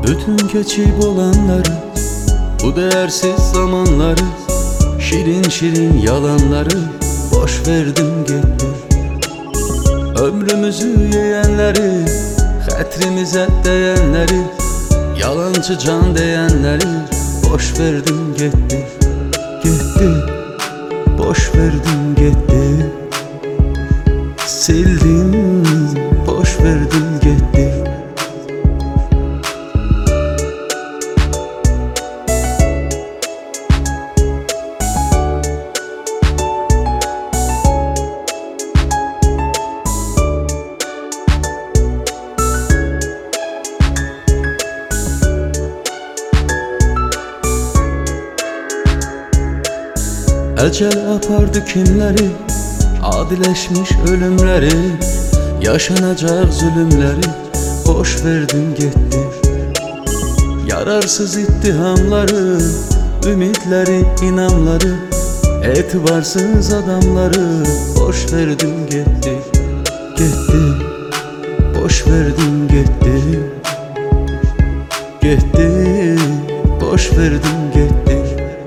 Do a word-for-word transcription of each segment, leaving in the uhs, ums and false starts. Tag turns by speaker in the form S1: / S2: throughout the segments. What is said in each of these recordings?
S1: Bütün keçip olanları, bu değersiz zamanları, şirin şirin yalanları boş verdim gitti. Ömrümüzü yiyenleri, hatrimize değenleri, yalancı can diyenleri boş verdim gitti. Gitti, boş verdim gitti. Sildim, boş verdim gitti. Ecel apardı kimleri, adileşmiş ölümleri, yaşanacak zulümleri boş verdim gitti. Yararsız ittihamları, ümitleri, inamları, etibarsız adamları boş verdim gitti. Gitti, boş verdim gitti. Gitti, boş verdim gitti.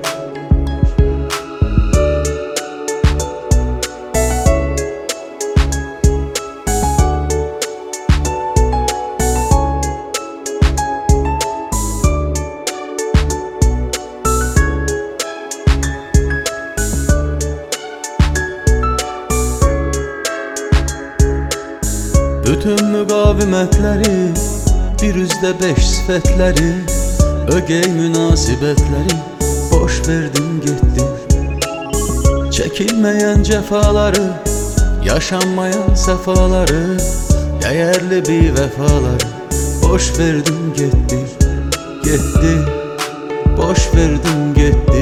S1: Bütün müqavimətləri, bir üzdə beş sifətləri, ögey münasibətləri boş verdim gitti. Çəkilməyən cəfaları, yaşanmayan səfaları, dəyərli bir vəfaları boş verdim gitti. Gitti, boş verdim gitti.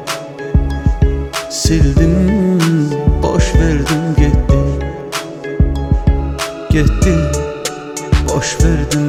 S1: Sildim, boş verdim gitti. Gitti, boş verdim